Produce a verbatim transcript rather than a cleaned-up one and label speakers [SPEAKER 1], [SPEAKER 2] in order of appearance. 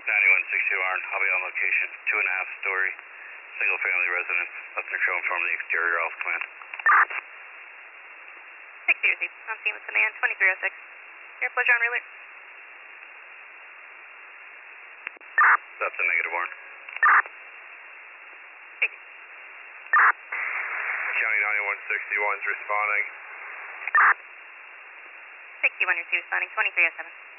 [SPEAKER 1] ninety-one sixty Warren, I'll be on location. Two and a half story, single family residence. Left control from the exterior off command.
[SPEAKER 2] six zero six, on scene with command twenty-three oh six. Your pleasure on relay.
[SPEAKER 1] That's a negative Warren.
[SPEAKER 2] Thank you.
[SPEAKER 1] County ninety-one sixty-one's responding.
[SPEAKER 2] sixty-one, your two responding, twenty-three oh seven.